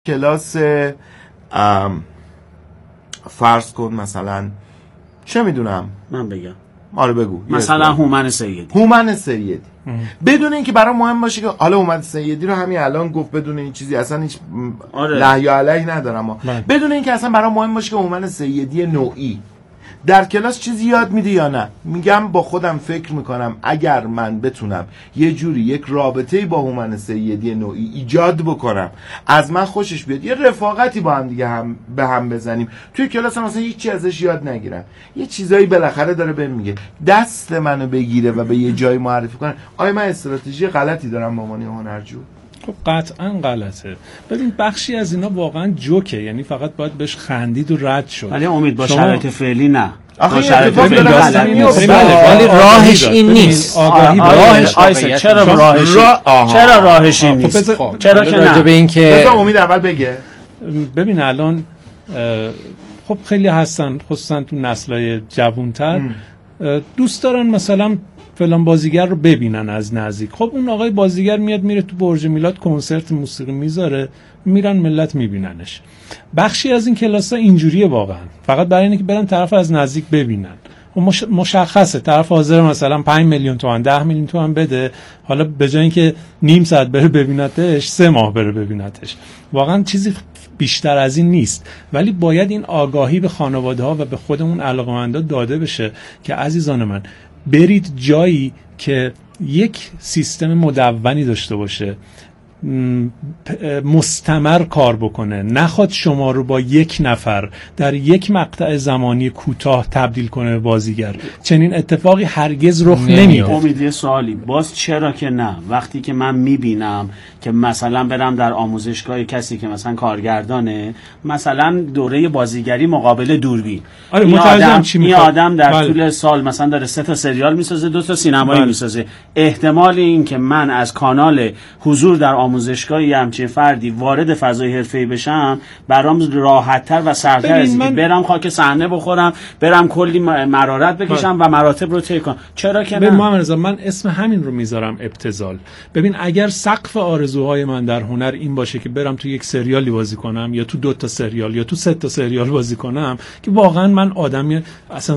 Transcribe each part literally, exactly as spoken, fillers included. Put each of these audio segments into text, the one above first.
کلاس فرض کن مثلا چه میدونم من بگم آره بگو مثلا هومن سیدی هومن سیدی بدون اینکه برام مهم باشه که حالا هومن سیدی رو همین الان گفت بدون این چیزی اصلا هیچ آره. لهی و علیه ندارم ما. بدون اینکه اصلا برام مهم باشه که هومن سیدی نوعی در کلاس چیزی یاد میده یا نه، میگم با خودم فکر میکنم اگر من بتونم یه جوری یک رابطه‌ای با هومن سیدی نوعی ایجاد بکنم، از من خوشش بیاد، یه رفاقتی با هم دیگه هم به هم بزنیم، توی کلاس هم مثلا هیچ چیزی ازش یاد نگیرم، یه چیزایی بالاخره داره بهم میگه، دست منو بگیره و به یه جای معرفی کنه. آیا من استراتژی غلطی دارم به عنوان هنرجو؟ خب قطعا غلطه. ببین بخشی از اینا واقعا جوکه، یعنی فقط باید بهش خندید و رد شد. ولی امید با شرایط فعلی نه. با شرایط فعلی ولی راهش این نیست. آگاهی راهش آیسه چرا راهش چرا راهش این نیست؟ چرا که نه؟ به این که بذار امید اول بگه. ببین الان خب خیلی هستن خصوصا تو نسل‌های جوان‌تر دوست دارن مثلا فلان بازیگر رو ببینن از نزدیک. خب اون آقای بازیگر میاد میره تو برج میلاد کنسرت موسیقی میذاره، میرن ملت میبیننش. بخشی از این کلاس‌ها اینجوریه واقعا، فقط برای اینکه برن طرف از نزدیک ببینن. و مشخصه طرف حاضر مثلا پنج میلیون تومان ده میلیون تومان بده، حالا به جای اینکه نیم ساعت بره ببینتش سه ماه بره ببینتش. واقعا چیزی بیشتر از این نیست، ولی باید این آگاهی به خانواده‌ها و به خودمون علاقه‌مندا داده بشه که عزیزان من برید جایی که یک سیستم مدونی داشته باشه، مستمر کار بکنه، نخواد شما رو با یک نفر در یک مقطع زمانی کوتاه تبدیل کنه به بازیگر. چنین اتفاقی هرگز رخ نمیده. امید یه سوالی باز چرا که نه؟ وقتی که من میبینم که مثلا برم در آموزشگاه کسی که مثلا کارگردانه، مثلا دوره بازیگری مقابل دوربین، آره این آدم چی این آدم در بله. طول سال مثلا داره سه تا سریال میسازه، دو تا سینمایی بله. میسازه، احتمال این که من از کانال حضور در آموزشگاهی همچین فردی وارد فضای حرفه‌ای بشم برام راحت‌تر و سرتر از اینکه برم خاک صحنه بخورم، برم کلی مرارت بکشم و مراتب رو طی کنم. چرا که نه؟ ببین محمد رضا، من اسم همین رو میذارم ابتذال. ببین اگر سقف آرزوهای من در هنر این باشه که برم تو یک سریالی بازی کنم یا تو دو تا سریال یا تو سه تا سریال بازی کنم، که واقعا من آدمی اصلا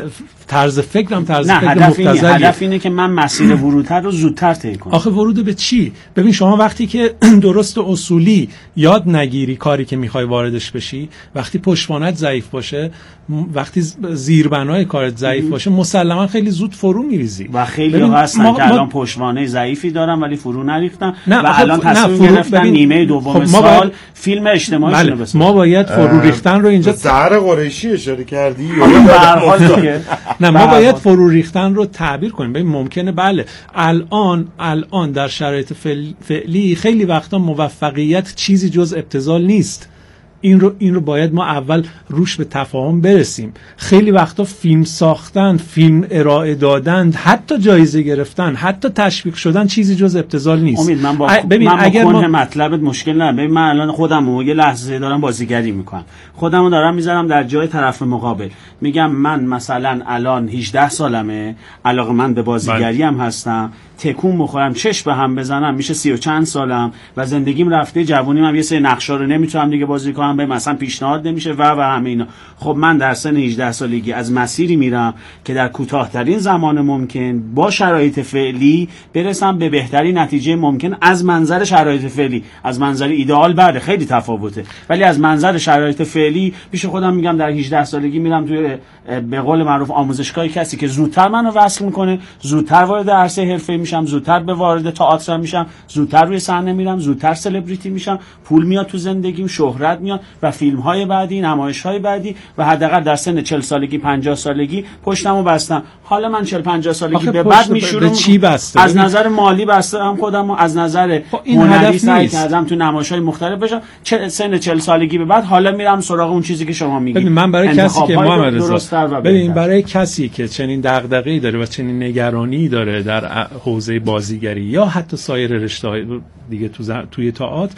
طرز فکرم طرز فکر مبتذلیه. هدف اینه که من مسیر ورودتر رو زودتر طی کنم. آخه ورود به چی؟ ببین شما وقتی که درست اصولی یاد نگیری کاری که میخوای واردش بشی، وقتی پشتوانت ضعیف باشه، وقتی زیربنای کارت ضعیف باشه، مسلما خیلی زود فرو میریزی. و خیلی هستن ما... که الان ما... پشتوانه ضعیفی دارن ولی فرو نریختن و الان تصمیم فرو... گرفتن ببین... نیمه دوم خب سال باید... فیلم اجتماعی شده بسازن. ما باید فرو ریختن رو اینجا سحر قریشی اشاره کردی. به هر حال دیگه نه ما باید فرو ریختن رو تعبیر کنیم. ببین ممکنه بله الان الان در شرایط فعلی خیلی وقتا موفقیت چیزی جز ابتذال نیست. این رو این رو باید ما اول روش به تفاهم برسیم. خیلی وقتا فیلم ساختن، فیلم ارائه دادن، حتی جایزه گرفتن، حتی تشویق شدن چیزی جز ابتذال نیست. امید من با ببین من اگر ما مطلبت مشکل ندارم. ببین من الان خودم یه لحظه دارم بازیگری میکنم، خودمو دارم میذارم در جای طرف مقابل، میگم من مثلا الان هجده سالمه، علاقه من به بازیگری هم هستم، تکون بخورم چش به هم بزنم میشه سی و چند سالم و زندگیم رفته، جوونیم هم یه سری نقشا رو نمیتونم دیگه بازی کنم، به مثلا پیشنهاد نمیشه و و همه اینا. خب من در سن هجده سالگی از مسیری میرم که در کوتاه‌ترین زمان ممکن با شرایط فعلی برسم به بهترین نتیجه ممکن از منظر شرایط فعلی. از منظر ایدئال بعد خیلی تفاوته، ولی از منظر شرایط فعلی پیش خودم میگم در هجده سالگی میرم توی به قول معروف آموزشگاه کسی که زودتر منو وصل میکنه، زودتر وارد عرصه حرفه‌ای میشم، زودتر به وارد تئاتر میشم، زودتر روی صحنه میرم، زودتر سلبریتی میشم، پول میاد تو زندگیم، شهرت میاد و فیلم های بعدی، نمایش های بعدی و حداقل در سن چهل سالگی پنجاه سالگی پشتمو بستم. حالا من چهل پنجاه سالگی به بعد میشورم از نظر مالی بستم خودمو، از نظر هنری سعی کردم تو نمایش های مختلف بشم. سن چهل سالگی به بعد حالا میرم سراغ اون چیزی که شما میگید. من برای کسی که محمد رضا ببین برای کسی که چنین دغدغه‌ای داره و چنین نگرانی داره در حوزه بازیگری یا حتی سایر رشته‌های دیگه تو زم... توی تئاتر،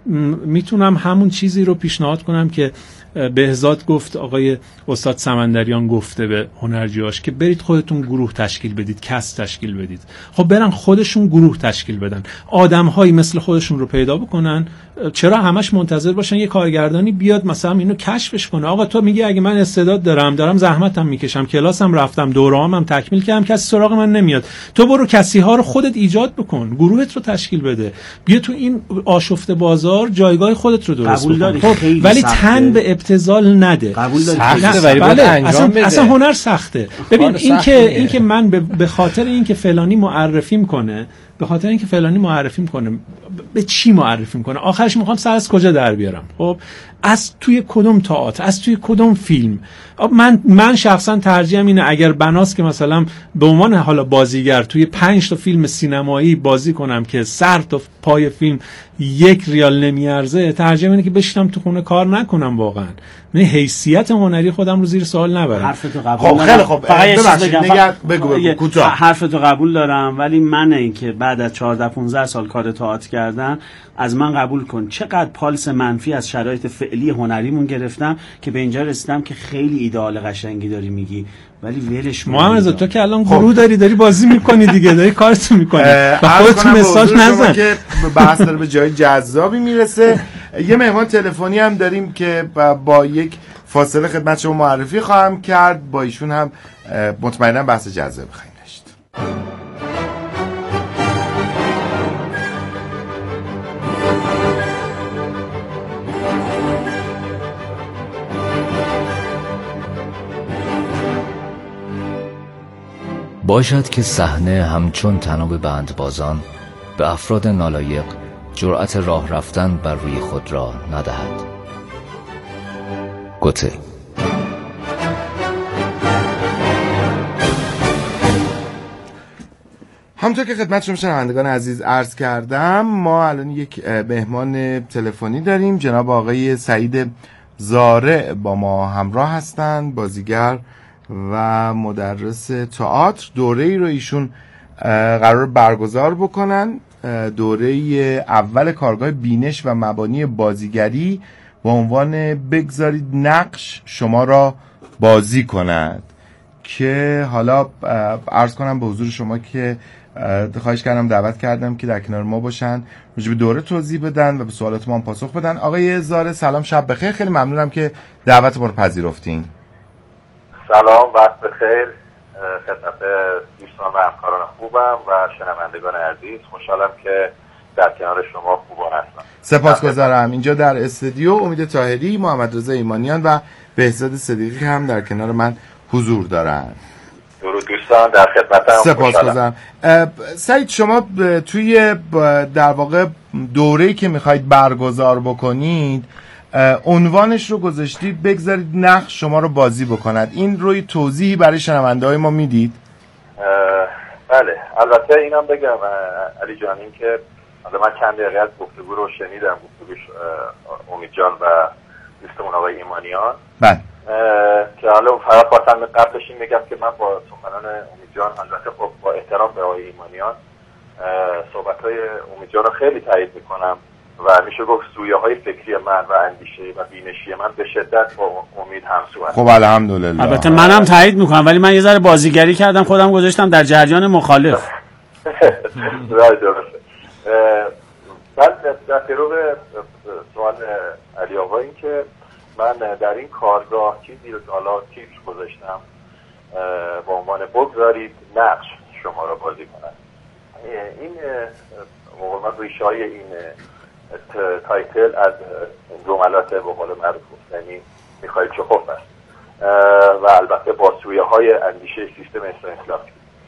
میتونم همون چیزی رو پیشنهاد کنم که بهزاد گفت، آقای استاد سمندریان گفته به هنرجوهاش که برید خودتون گروه تشکیل بدید، کست تشکیل بدید. خب برن خودشون گروه تشکیل بدن، آدم‌هایی مثل خودشون رو پیدا بکنن چرا همش منتظر باشن یه کارگردانی بیاد مثلا اینو کشفش کنه؟ آقا تو میگی اگه من استعداد دارم، دارم زحمتم میکشم، کلاسم رفتم، دوره‌ام تکمیل کردم، کسی سراغ من نمیاد، تو برو کسی ها رو خودت ایجاد بکن، گروهت رو تشکیل بده، بیا تو این آشفته بازار جایگاه خودت رو درست بکن. خب ولی تن به ابتذال نده. قبول داری سخته ولی بله. اصلا, اصلا هنر سخته. ببین این که این که من به خاطر این که فلانی معرفی میکنه، به خاطر اینکه فلانی معرفی میکنه، به چی معرفی میکنه؟ آخرش میخوام سر از کجا در بیارم؟ خب از توی کدوم تئاتر، از توی کدوم فیلم؟ من من شخصا ترجیحم اینه اگر بناست که مثلا به عنوان حالا بازیگر توی پنج تا فیلم سینمایی بازی کنم که سر تا پای فیلم یک ریال نمیارزه، ترجیحم اینه که بشینم تو خونه کار نکنم واقعا. یعنی حیثیت هنری خودم رو زیر سوال نبرم. حرفتو قبول خب خیلی خوب، ببخشید نگرد بگو بگو کوتاه. حرفتو قبول دارم، ولی من این که بعد از چهارده پانزده سال کار تئاتر کردن از من قبول کن چقدر پالس منفی از شرایط فعلی هنریمون گرفتم که به اینجا رسیدم که خیلی ایدئال قشنگی داری میگی ولی ولش کن. محمد تو که الان گروه داری داری بازی میکنی دیگه، داری کارتو میکنی، با خودت مثال نزن که بحث داره به جای جذابی میرسه. یه مهمان تلفنی هم داریم که با یک فاصله خدمت شما معرفی خواهم کرد، با ایشون هم مطمئنا بحث جذاب خواهیم داشت. باشد که صحنه همچون تناب بندبازان به افراد نالایق جرأت راه رفتن بر روی خود را ندهد. گوته. همونطور که خدمت شما شنوندگان عزیز عرض کردم، ما الان یک مهمان تلفنی داریم، جناب آقای سعید زارع با ما همراه هستند، بازیگر و مدرس تئاتر. دوره ای رو ایشون قرار برگزار بکنن، دوره اول کارگاه بینش و مبانی بازیگری با عنوان بگذارید نقش شما را بازی کند، که حالا عرض کنم به حضور شما که خواهش کردم دعوت کردم که در کنار ما باشن، راجع به دوره توضیح بدن و به سوالات ما هم پاسخ بدن. آقای زاره سلام، شب بخیر، خیلی ممنونم که دعوت ما رو پذیرفتین. سلام، وقت بخیر خدمت دوستان و همکاران خوبم و شنوندگان عزیز. خوشحالم که در کنار شما خوبان هستم. سپاسگزارم. اینجا در استودیو امید طاهری، محمد رضا ایمانیان و بهزاد صدیقی هم در کنار من حضور دارند. درود دوستان، در خدمتم. سپاسگزارم. سعید، شما توی در واقع دوره‌ای که میخواید برگزار بکنید عنوانش رو گذاشتید بگذارید نقش شما رو بازی بکند. این روی توضیحی برای شنونده های ما میدید؟ بله، البته اینم بگم علی جان، این که حالا من چند دقیقه از گفتگو رو شنیدم، گفتگوش امید جان و دوستمون آقای ایمانیان. بله. که حالا فقط خواستم قبلش این بگم که من با سخنان امید جان، البته خب با احترام به آقای ایمانیان، صحبت‌های امید جان رو خیلی تایید میکنم و میشه گفت سویه های فکری من و اندیشه و بینشی من به شدت با امید همسو هست. خب الحمدلله. البته منم تایید میکنم، ولی من یه ذره بازیگری کردم، خودم گذاشتم در جریان مخالف. رای درسته. بعد در پیرو سوال علی آقا، این که من در این کارگاه چیزی رو حالا تیتر گذاشتم با عنوان بگذارید نقش شما رو بازی کنند. این مقامات ریشه های این تایتل از جملات به قول معروف گفتنی میخائیل چخوف است و البته با سویه های اندیشه سیستم استانسلافسکی.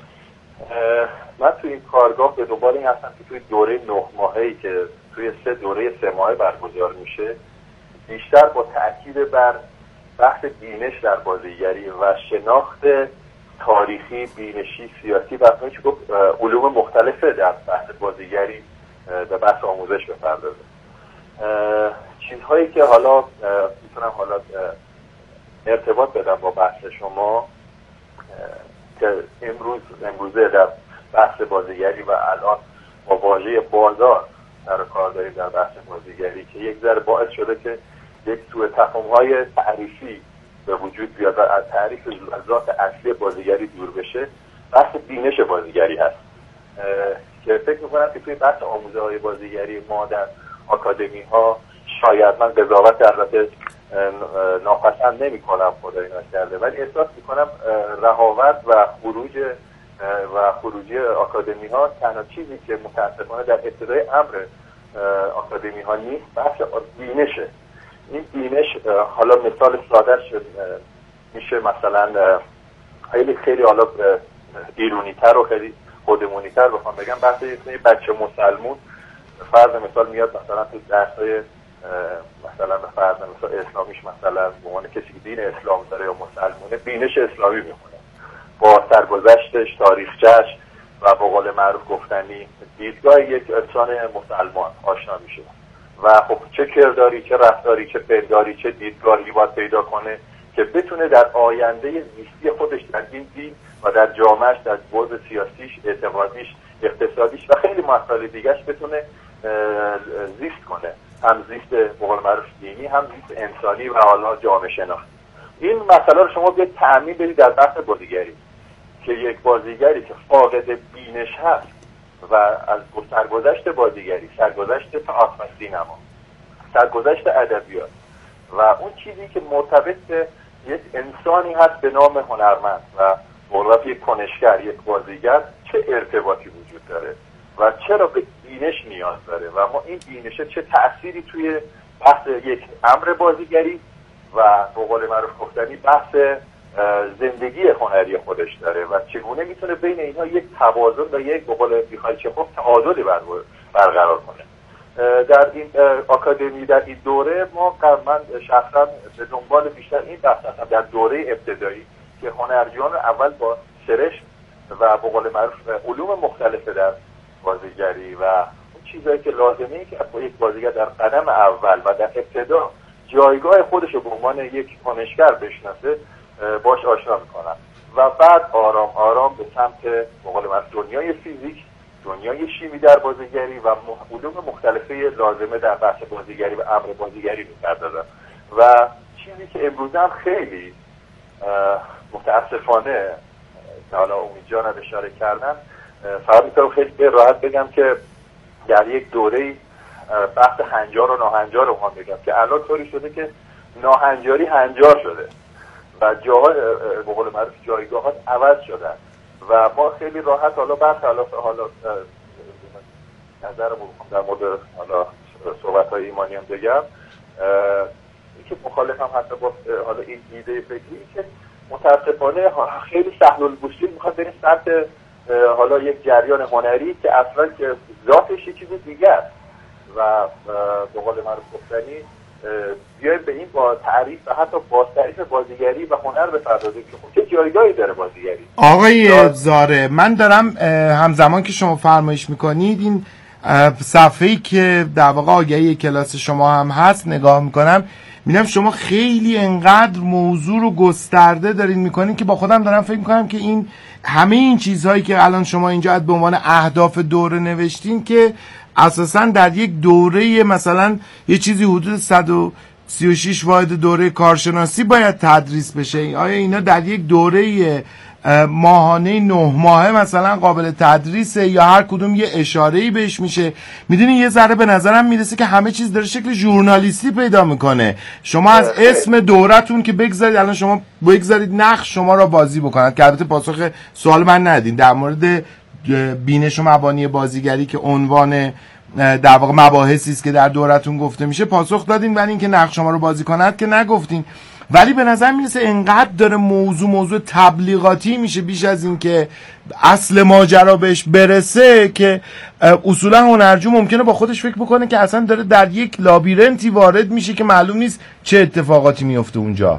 من توی این کارگاه به دنبال این هستم که توی دوره نه ماهه‌ای که توی سه دوره سه ماهه برگزار میشه، بیشتر با تأکید بر بحث بینش در بازیگری و شناخت تاریخی، بینشی، سیاسی و میشه گفت علوم مختلفه در بحث بازیگری به بحث آموزش بپردازه. چیزهایی که حالا میتونم حالا ارتباط بدم با بحث شما که امروز امروزه در بحث بازیگری و الان با واژه بازار در کار داریم در بحث بازیگری که یک ذره باعث شده که یک سوء تفاهم‌های تعریفی به وجود بیاد و از تعریف ذات اصلی بازیگری دور بشه. بحث بینش بازیگری هست که فکر می‌کنم که توی بحث آموزه‌های بازیگری ما در آکادمی ها شاید، من قضاوت البته ناپسند نمی کنم خدای نکرده، ولی احساس می کنم رهاورد و خروج و خروجی آکادمی ها تنها چیزی که متاسفانه در ابتدای امر آکادمی ها نیست بحث بینشه. این بینش حالا مثال سادهش میشه مثلا خیلی خیلی حالا ایرونی تر و خیلی خودمونی تر بخوام بگم، بحث یه بچه مسلمون فرض مثال میاد مثلا تو درسای مثلا به فرض مثال اسلامیش مثلا به عنوان کسی که دین اسلام داره یا مسلمونه بینش اسلامی میخونه، با سرگذشتش، تاریخچه‌اش و به قول معروف گفتنی دیدگاه یک انسان مسلمان آشنا میشه و خب چه کرداری، چه رفتاری، چه پنداری، چه دیدگاهی باید پیدا کنه که بتونه در آینده زیستی خودش در این دین و در جامعهش، در بعد سیاسیش، اعتقادیش، اقتصادیش و خیلی مسائل دیگه‌اش بتونه زیست کنه، هم زیست به قول معروف دینی، هم زیست انسانی و حالا جامعه شناختی. این مسئله رو شما بیاید تعمیم بدید در بحث بازیگری که یک بازیگری که فاقد بینش هست و از سرگذشت بازیگری، سرگذشت تئاتر و سینما، سرگذشت ادبیات و اون چیزی که مرتبط به یک انسانی هست به نام هنرمند و مرتبط یک کنشگر، یک بازیگر، چه ارتباطی وجود داره و چرا به بینش نیاز داره و ما این بینشه چه تأثیری توی بحث یک امر بازیگری و به قول معروف گفتنی بحث زندگی هنری خودش داره و چگونه میتونه بین اینها یک توازن و یک به قول میخایلچخوف تعادلی برقرار کنه. در این آکادمی، در این دوره ما من شخصا به دنبال بیشتر این بحث هستم در دوره ابتدایی که هنرجویان اول با سرشت و به قول معروف علوم مختلف در بازیگری و اون چیزایی که لازمه که یک بازیگر در قدم اول و در ابتدا جایگاه خودش رو به عنوان یک کنشگر بشناسه باش آشنا میکنن و بعد آرام آرام به سمت به قول معروف دنیای فیزیک، دنیای شیمی در بازیگری و علوم مختلفه لازمه در بحث بازیگری و امر بازیگری می‌پردازن و چیزی که امروز هم خیلی متاسفانه که حالا امید جان اشاره کردن، فقط میتونم خیلی به راحت بگم که در یک دوره بحث هنجار و ناهنجار رو هم بگم که الان طوری شده که ناهنجاری هنجار شده و جاها به قول معروف جایگاهات عوض شدن و ما خیلی راحت حالا بحث حالا حالا نظرم در مورد حالا صحبت‌های ایمانی هم بگم که مخالفم حتی با حالا این ایده فکری که متاسفانه خیلی سهل الوصول میخواد بریم سمت حالا یک جریان هنری که اصلا که ذاتش یک چیز دیگه است و به قول معروف گفتنی بیایم به این با تعریف و حتی با تعریف بازیگری و هنر بپردازیم که خب چه جایگاهی داره بازیگری. آقای زاره، من دارم همزمان که شما فرمایش میکنید این صفحه‌ای که در واقع آگهی کلاس شما هم هست نگاه میکنم، میبینم شما خیلی انقدر موضوع رو گسترده دارین میکنین که با خودم دارم فکر میکنم که این همه این چیزهایی که الان شما اینجا به عنوان اهداف دوره نوشتین که اساساً در یک دوره مثلا یه چیزی حدود صد و سی و شش واحد دوره کارشناسی باید تدریس بشه. آیا اینا در یک دوره ماهانه نه ماهه مثلا قابل تدریسه یا هر کدوم یه اشاره‌ای بهش میشه؟ میدونی یه ذره به نظرم میرسه که همه چیز داره شکل ژورنالیستی پیدا میکنه. شما از اسم دورتون که بگذارید الان شما بگذارید نقش شما را بازی بکنند که البته پاسخ سوال من ندین در مورد بینش و مبانی بازیگری که عنوان در واقع مباحثی است که در دورتون گفته میشه پاسخ دادین، ولی اینکه نقش شما رو بازی کند که نگفتین. ولی به نظر میرسه انقدر داره موضوع موضوع تبلیغاتی میشه بیش از این که اصل ماجرا بهش برسه که اصولا هنرجو ممکنه با خودش فکر بکنه که اصلا داره در یک لابیرنتی وارد میشه که معلوم نیست چه اتفاقاتی میفته اونجا.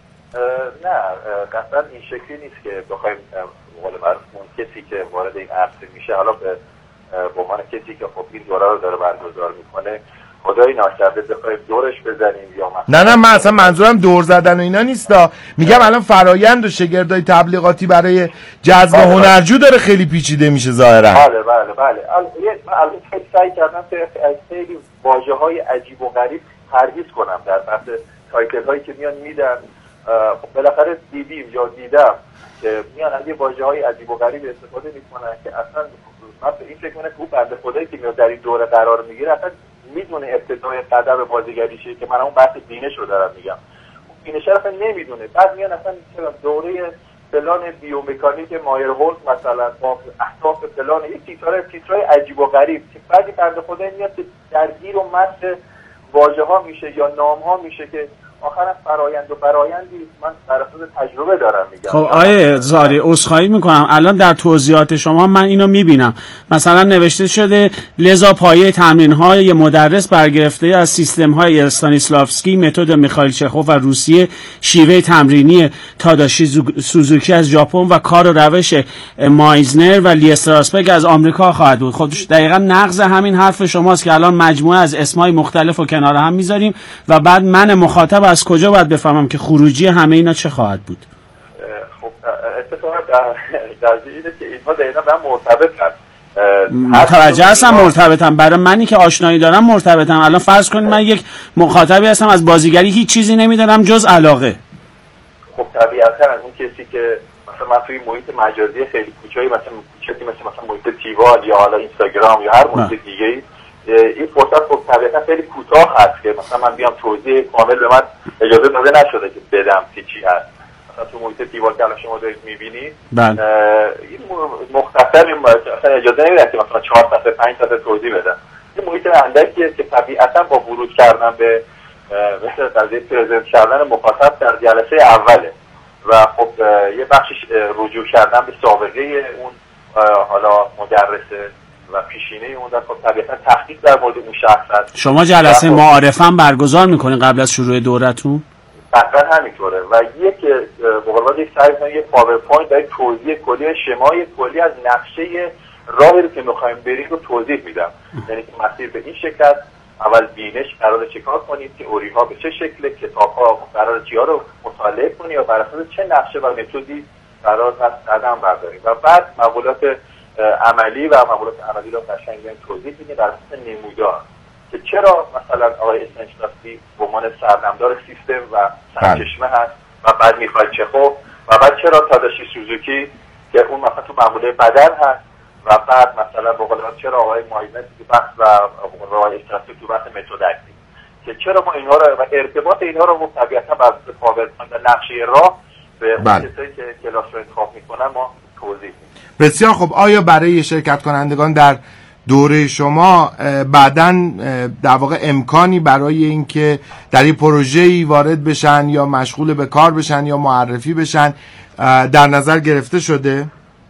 نه قطعا این شکلی نیست که بخوایم قول معروف اون کسی که وارد این عرصه میشه حالا به به عنوان کسی که خب این دوره رو داره برگزار میکنه خدایی ناکرده بخوایم دورش بزنیم یا نه نه من اصلا منظورم دور زدن و اینا نیستا، میگم الان فرایند و شگردای تبلیغاتی برای جذب بله هنرجو داره خیلی پیچیده میشه ظاهرا. بله بله بله من الان خیلی سعی کردم که از خیلی واژه‌های عجیب و غریب پرهیز کنم در بحث تایتل هایی که میان میدن. خب بالاخره دیدیم یا دیدم که میان از یه واژه‌های عجیب و غریب استفاده میکنن که اصلا من به این فکر کنم که اون بنده خدایی که میاد در این دوره قرار میگیره اصلا میدونه ابتدای قدم بازیگریشه که من اون بحث بینش رو دارم میگم، بینش رو اصلا نمیدونه. بعد میان اصلا دوره فلان بیومکانیک مایر هولت مثلا با اهداف فلان یک تیترای تیترای عجیب و غریب که بعدی بنده خدا میاد درگیر و متن واژه ها میشه یا نام ها میشه که آخرا فرایند و فرایندی من در اساس تجربه دارم میگم. خب آیه زاری عذرخواهی میکنم، الان در توضیحات شما من اینو میبینم مثلا نوشته شده لذا پایه تمرین های مدرس برگرفته از سیستم های استانیسلافسکی، متد میخائیل چخوف و روسیه، شیوه تمرینی تاداشی سوزوکی از ژاپن و کار و روش مایزنر و لی استراسبرگ از آمریکا خواهد بود. خب دقیقاً نقض همین حرف شماست که الان مجموعه از اسمای مختلف رو کنار هم میذاریم و بعد من مخاطب از کجا باید بفهمم که خروجی همه اینا چه خواهد بود؟ خب اتفاقا در در اینه که اینها دقیقاً به هم مرتبطن. متوجه هستم مرتبطم، برای منی که آشنایی دارم مرتبطم. الان فرض کنید من یک مخاطبی هستم از بازیگری هیچ چیزی نمیدونم جز علاقه. خب طبیعتا از اون کسی که مثلا من توی محیط مجازی خیلی کوچایی مثلا چیزی مثل مثلا محیط تیوال یا حالا اینستاگرام یا هر محیط دیگه‌ای این فرصت خب طبیعتا خیلی کوتاه هست که مثلا من بیام توضیح کامل به من اجازه داده نشده که بدم که چی هست. مثلا تو محیط دیوار که الان شما دارید می‌بینید این مختصر مثلا اجازه نمیده که مثلا چهار صفحه پنج صفحه توضیح بدم. این محیط اندکیه که طبیعتا با ورود کردن به مثل قضیه پرزنت کردن مخاطب در جلسه اوله و خب یه بخشش رجوع کردن به سابقه اون حالا مدرسه و پیشینه اون در خب طبیعتا تحقیق در مورد اون شخص هست. شما جلسه معارفه هم برگزار میکنین قبل از شروع دورتون؟ دقیقا همینطوره و یک به قول معروف یک سایت یک پاورپوینت برای توضیح کلی شمای کلی از نقشه راهی رو که میخوایم بریم رو توضیح میدم. یعنی که مسیر به این شکل است، اول بینش قراره چیکار کنید که اوری ها به چه شکل، کتاب ها قراره چیا رو مطالعه کنید یا بر اساس چه نقشه و متدی قرار هست قدم بردارید و بعد مقولات عملی و مقولات عملی رو قشنگ توضیح میدیم بر اساس نمودار که چرا مثلا آقای استانیسلافسکی به عنوان سرنمدار سیستم و سرچشمه هست و بعد میخائیل چخوف و بعد چرا تاداشی سوزوکی که اون مثلا تو مقوله بدن هست و بعد مثلا به قول چرا آقای مایزنر تو بحث و راه استراتژی تو بحث متدکتی که چرا ما اینها رو و ارتباط اینها رو طبیعتا بر اساس پاورپوینت نقشه راه به کسایی که کلاس رو انتخاب میکنن ما توضیح میدیم. بسیار خب. آیا برای شرکت کنندگان در دوره شما بعداً در واقع امکانی برای اینکه در این پروژه‌ای وارد بشن یا مشغول به کار بشن یا معرفی بشن در نظر گرفته شده؟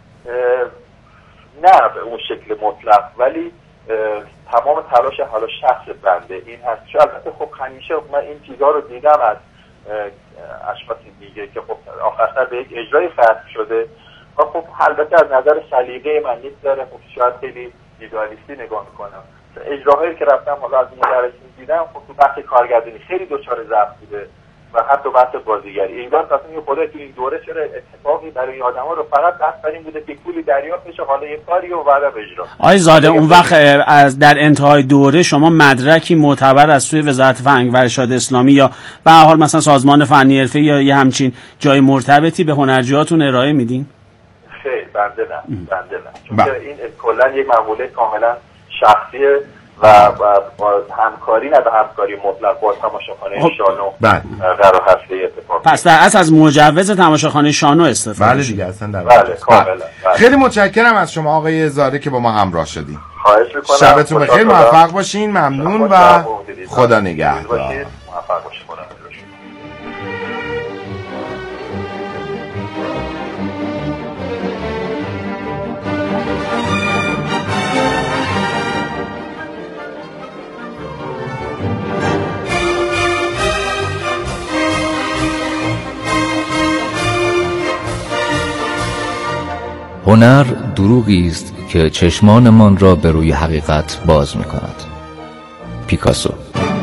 نه به اون شکل مطلق، ولی تمام تلاش حالا شخص بنده این هست. چون البته خب همیشه من این چیزها رو دیدم از اشخاصی دیگه که خب آخرسر به یک اجرای ختم شده و خب البته از نظر سلیقه من نیست داره، خب شاید خیلی ایدئالیستی نگاه میکنم. اجراهایی که رفتم حالا از مدرسین دیدم خب تو بحث کارگردانی خیلی دچار ضعف بوده و حتی بحث بازیگری. این وقت اصلا یه خدای تو این دوره چرا اتفاقی برای این آدما رو فقط بحث بر این بوده که پولی دریافت بشه حالا یه کاری و بعد اجرا. آقای زاده اون وقت از در انتهای دوره شما مدرکی معتبر از سوی وزارت فرهنگ و ارشاد اسلامی یا به هر حال مثلا سازمان فنی حرفه‌ای یا یه همچین جای مرتبطی به هنرجوهاتون ارائه میدین؟ خیر بنده نه بنده نه چون این کلا یک مقوله کاملا شخصیه و با همکاری نه به همکاری مطلق با تماشاخانه شانو قرار هست اتفاق. پس در اصل از مجوز تماشاخانه شانو استفاده بله دیگه اصلا در بله کاملا. خیلی متشکرم از شما آقای زاده که با ما همراه شدین. خواهش می‌کنم. شبتون بخیر، موفق باشین. ممنون و خدا نگهدار. موفق باشین. هنر دروغی است که چشمانمان را به روی حقیقت باز می‌کند. پیکاسو.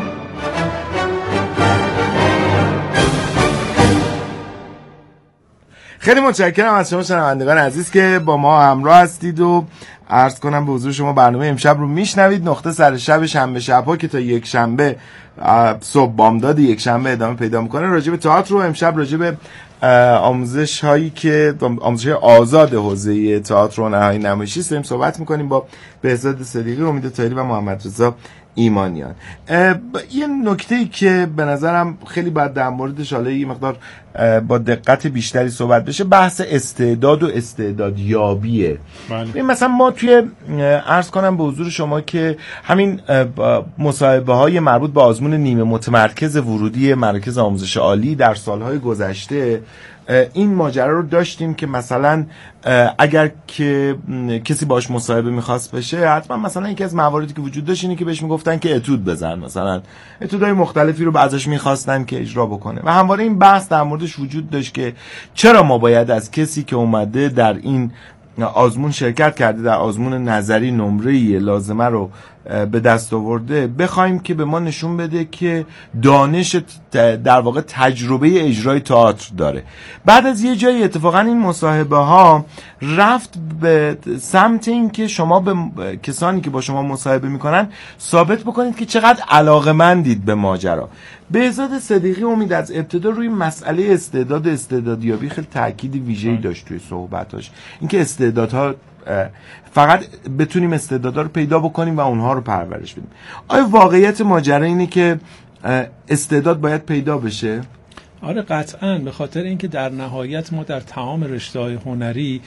خیلی متشکرم از شما شنوندگان عزیز که با ما همراه هستید و عرض کنم به حضور شما برنامه امشب رو میشنوید. نقطه سر شب شنبه شب‌ها که تا یک شنبه صبح بامداد یک شنبه ادامه پیدا میکنه راجع به تئاتر رو امشب راجع به آموزش هایی که آموزش آزاد حوزه تئاتر و هنرهای نمایشی داریم صحبت میکنیم با بهزاد صدیقی، امید طاهری و محمد رضا ایمانیان. یه نکته‌ای که به نظرم خیلی باید در موردش حالا یه مقدار با دقت بیشتری صحبت بشه، بحث استعداد و استعدادیابیه. بله. مثلا ما توی عرض کنم به حضور شما که همین مصاحبه های مربوط به آزمون نیمه متمرکز ورودی مراکز آموزش عالی در سالهای گذشته این ماجرا رو داشتیم که مثلا اگر که کسی باش مصاحبه میخواست بشه، حتما مثلا یکی از مواردی که وجود داشت اینه که بهش میگفتن که اتود بزن، مثلا اتودهای مختلفی رو ازش میخواستن که اجرا بکنه و همواره این بحث در موردش وجود داشت که چرا ما باید از کسی که اومده در این آزمون شرکت کرده، در آزمون نظری نمره‌ای لازمه رو به دست آورده، بخوایم که به ما نشون بده که دانش در واقع تجربه اجرای تئاتر داره. بعد از یه جایی اتفاقا این مصاحبه ها رفت به سمت این که شما به کسانی که با شما مصاحبه میکنن ثابت بکنید که چقدر علاقه‌مندید به ماجرا. بهزاد صدیقی امید از ابتدا روی مسئله استعداد استعدادیابی خیلی تاکید ویژه‌ای داشت توی صحبتاش، اینکه استعدادها فقط بتونیم استعدادها رو پیدا بکنیم و اونها رو پرورش بدیم. آیا واقعیت ماجرا اینه که استعداد باید پیدا بشه؟ آره قطعاً، به خاطر اینکه در نهایت ما در تمام رشته‌های هنری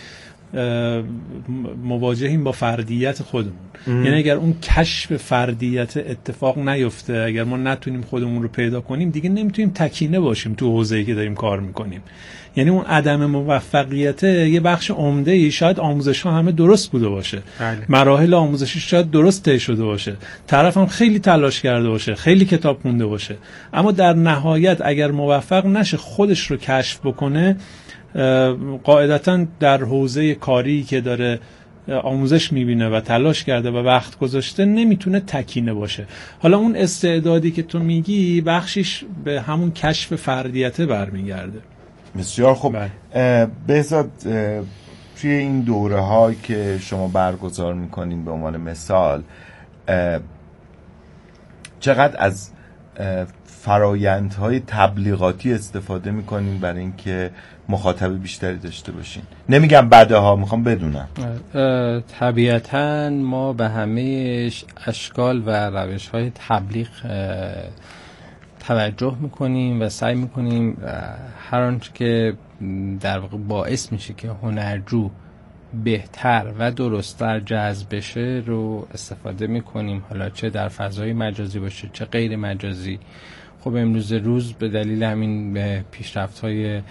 مواجهیم با فردیت خودمون. ام. یعنی اگر اون کشف فردیت اتفاق نیفته، اگر ما نتونیم خودمون رو پیدا کنیم، دیگه نمیتونیم تکینه باشیم تو حوزه‌ای که داریم کار میکنیم. یعنی اون عدم موفقیت یه بخش عمده‌ای شاید آموزش‌ها همه درست بوده باشه، بله. مراحل آموزشی شاید درست طی شده باشه، طرف هم خیلی تلاش کرده باشه، خیلی کتاب خونده باشه، اما در نهایت اگر موفق نشه خودش رو کشف بکنه، قاعدتاً در حوزه کاری که داره آموزش میبینه و تلاش کرده و وقت گذاشته نمیتونه تکینه باشه. حالا اون استعدادی که تو میگی بخشش به همون کشف فردیته برمیگرده. بسیار خوب. بهزاد، توی این دوره هایی که شما برگزار میکنین به عنوان مثال، چقدر از فرایندهای تبلیغاتی استفاده میکنین برای اینکه مخاطب بیشتری داشته باشین؟ نمیگم بعدها، میخوام بدونم. طبیعتاً ما به همه اشکال و روش‌های تبلیغ توجه میکنیم و سعی میکنیم هر آنچه که در واقع باعث میشه که هنرجو بهتر و درست‌تر جذب بشه رو استفاده میکنیم، حالا چه در فضای مجازی باشه چه غیر مجازی. خب امروز روز به دلیل همین پیشرفت‌های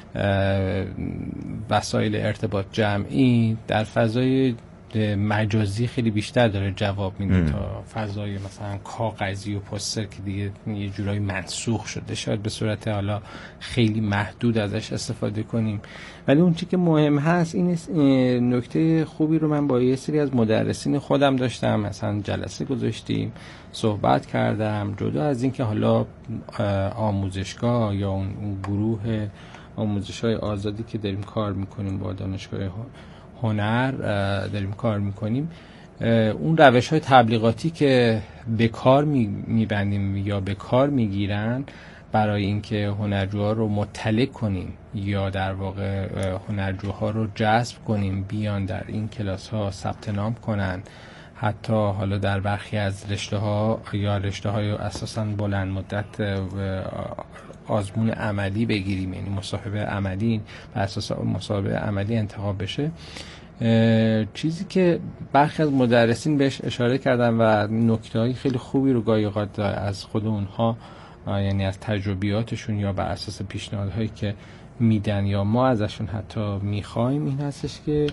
وسایل ارتباط جمعی در فضای مجازی خیلی بیشتر داره جواب میده تا فضای مثلا کاغذی و پوستر که دیگه یه جورایی منسوخ شده. شاید به صورت حالا خیلی محدود ازش استفاده کنیم، ولی اون چی که مهم هست این نکته خوبی رو من با یه سری از مدرسین خودم داشتم، مثلا جلسه گذاشتیم، صحبت کردم، جدا از این که حالا آموزشگاه یا اون گروه آموزش‌های آزادی که داریم کار میکنیم با دانشگاه هنر داریم کار میکنیم، اون روش‌های تبلیغاتی که به کار میبندیم یا به کار میگیرن برای اینکه هنرجوها رو مطلع کنیم یا در واقع هنرجوها رو جذب کنیم بیان در این کلاس‌ها ثبت نام کنن، حتی حالا در برخی از رشته‌ها یا رشته‌های اساساً بلند مدت آزمون عملی بگیریم، یعنی مصاحبه عملی بر اساس مصاحبه عملی انتخاب بشه. چیزی که برخی از مدرسین بهش اشاره کردن و نکته‌های خیلی خوبی رو گاهی اوقات از خود اونها، یعنی از تجربیاتشون یا بر اساس پیشنهادهایی که میدن یا ما ازشون حتی میخوایم، این هستش که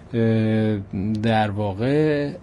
در واقع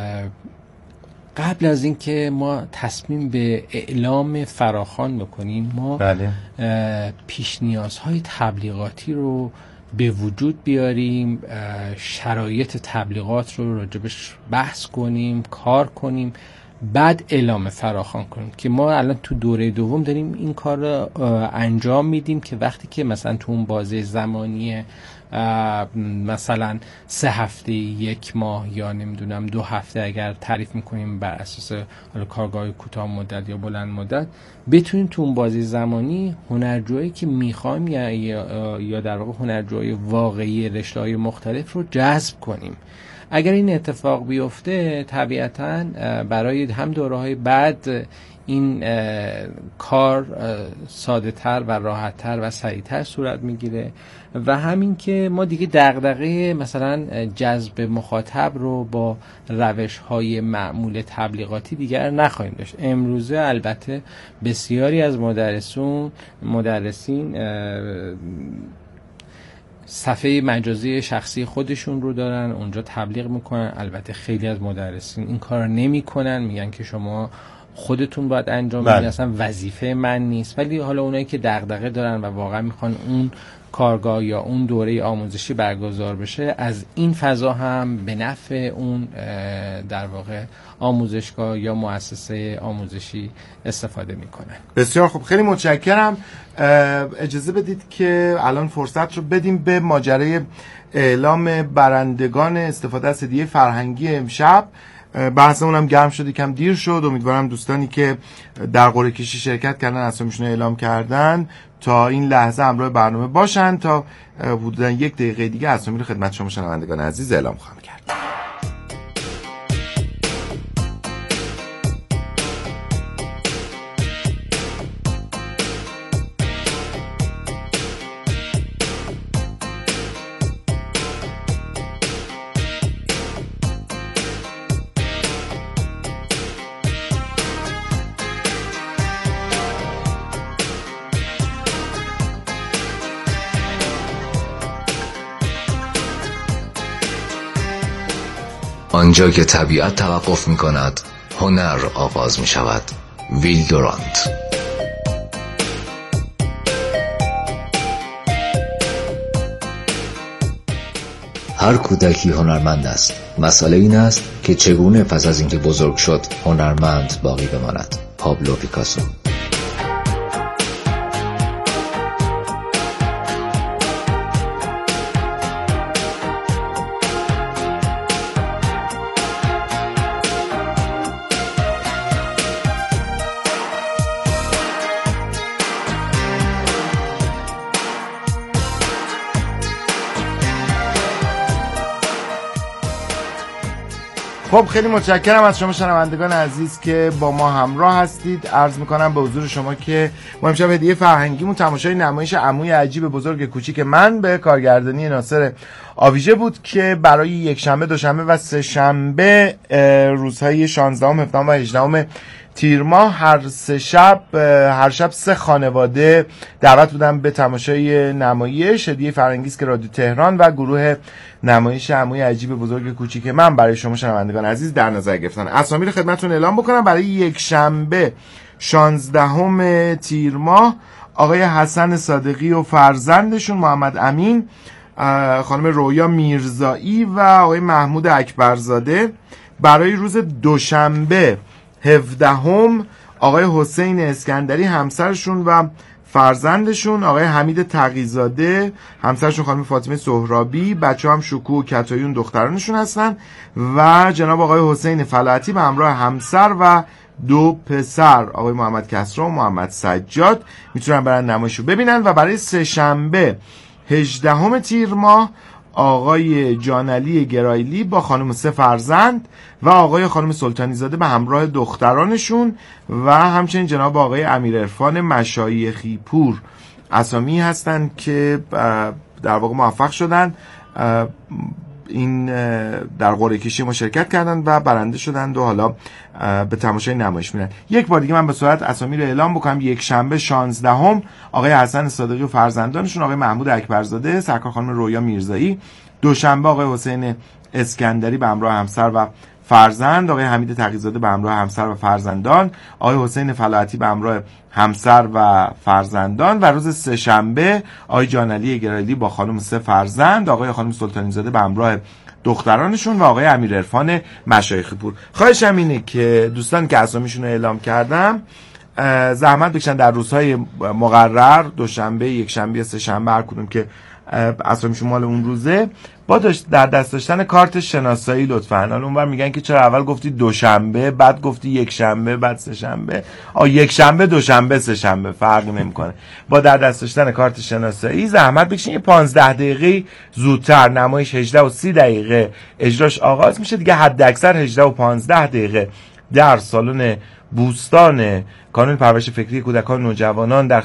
قبل از اینکه ما تصمیم به اعلام فراخوان بکنیم، ما بله. پیش نیازهای تبلیغاتی رو به وجود بیاریم، شرایط تبلیغات رو راجبش بحث کنیم، کار کنیم، بعد اعلام فراخوان کنیم. که ما الان تو دوره دوم داریم این کار رو انجام میدیم که وقتی که مثلا تو اون بازه زمانی مثلا سه هفته، یک ماه یا نمیدونم دو هفته اگر تعریف میکنیم بر اساس حالا کارگاه کوتاه مدت یا بلند مدت، بتونیم تو اون بازه زمانی هنرجویی که میخوایم یا یا در واقع هنرجوی واقعی رشته‌های مختلف رو جذب کنیم. اگر این اتفاق بیفته طبیعتاً برای هم دوره‌های بعد این کار ساده تر و راحت تر و سریع تر صورت میگیره و همین که ما دیگه دغدغه مثلا جذب مخاطب رو با روش های معمول تبلیغاتی دیگر نخواهیم داشت. امروزه البته بسیاری از مدرسون مدرسین صفحه مجازی شخصی خودشون رو دارن، اونجا تبلیغ میکنن. البته خیلی از مدرسین این کار نمی کنن، میگن که شما خودتون باید انجام بدین، اصلا وظیفه من نیست. ولی حالا اونایی که دغدغه دارن و واقعا میخوان اون کارگاه یا اون دوره آموزشی برگزار بشه، از این فضا هم به نفع اون در واقع آموزشگاه یا مؤسسه آموزشی استفاده میکنن. بسیار خوب، خیلی متشکرم. اجازه بدید که الان فرصت رو بدیم به ماجرای اعلام برندگان استفاده از هدیه فرهنگی امشب. بحثمون هم گرم شد، کم دیر شد. امیدوارم دوستانی که در قرعه کشی شرکت کردن، اسامیشون رو اعلام کردن، تا این لحظه همراه برنامه باشن تا حدودا یک دقیقه دیگه اسامی رو خدمت شما شنوندگان عزیز اعلام خواهم کرد. آنجا که طبیعت توقف می کند، هنر آغاز می شود. ویل دورانت. هر کودکی هنرمند است. مسئله این است که چگونه پس از اینکه بزرگ شد هنرمند باقی بماند. پابلو پیکاسو. خب خیلی متشکرم از شما شنوندگان عزیز که با ما همراه هستید. عرض میکنم به حضور شما که ما امشب هدیه فرهنگیمون تماشای نمایش عموی عجیب بزرگ کوچیک من به کارگردانی ناصر آویژه بود که برای یک شنبه، دوشنبه و سه شنبه روزهای شانزدهم، هفدهم و هجدهم تیر ماه هر سه شب هر شب سه خانواده دعوت بودن به تماشای نمایش هدیه فرهنگی است که رادیو تهران و گروه نمایش عموی عجیب بزرگ کوچیک من برای شما شنوندگان عزیز در نظر گرفتن. اسامی رو خدمتتون اعلام بکنم. برای یک شنبه شانزدهم تیر ماه آقای حسن صادقی و فرزندشون محمد امین، خانم رویا میرزایی و آقای محمود اکبرزاده. برای روز دوشنبه هفدهم آقای حسین اسکندری، همسرشون و فرزندشون، آقای حمید تقی‌زاده، همسرشون خانم فاطمه سهرابی، بچه هم شکوه و کتایون دخترانشون هستن، و جناب آقای حسین فلاحتی به همراه همسر و دو پسر، آقای محمد کسرا و محمد سجاد، میتونن برن نمایشو ببینن. و برای سه شنبه هجدهم تیر ماه آقای جانعلی گرایلی با خانم سه فرزند و آقای خانم سلطانی زاده به همراه دخترانشون و همچنین جناب آقای امیرعرفان مشایخی پور اسامی هستند که در واقع موفق شدن این در قرعه کشی مشارکت کردن و برنده شدند و حالا به تماشای نمایش میرن. یک بار دیگه من به صورت اسامی رو اعلام بکنم. یک شنبه شانزدهم آقای حسن صادقی و فرزندانشون، آقای محمود اکبرزاده، سرکار خانم رویا میرزایی. دوشنبه آقای حسین اسکندری به همراه همسر و فرزند، آقای حمید تقی‌زاده به همراه همسر و فرزندان، آقای حسین فلاحتی به همراه همسر و فرزندان. و روز سه شنبه آقای جانعلی گرایلی با خانم سه فرزند، آقای خانم سلطانی زاده به همراه دخترانشون و آقای امیرعرفان مشایخی پور. خواهشم اینه که دوستان که اسامیشون رو اعلام کردم زحمت بکشن در روزهای مقرر، دوشنبه، یک شنبه یا سه شنبه، هر کدوم که اسامیشون مال اون روزه، با داشت در دست داشتن کارت شناسایی لطفاً. حالا اونور میگن که چرا اول گفتی دوشنبه بعد گفتی یک شنبه بعد سه شنبه. آ یک شنبه دوشنبه سه شنبه فرق نمیکنه. با در دست داشتن کارت شناسایی زحمت بکشین یه پانزده دقیقه زودتر، نمایش هجده و سی دقیقه اجراش آغاز میشه دیگه، حد اکثر هجده و پانزده دقیقه در سالن بوستان کانون پرورش فکری کودکان و نوجوانان در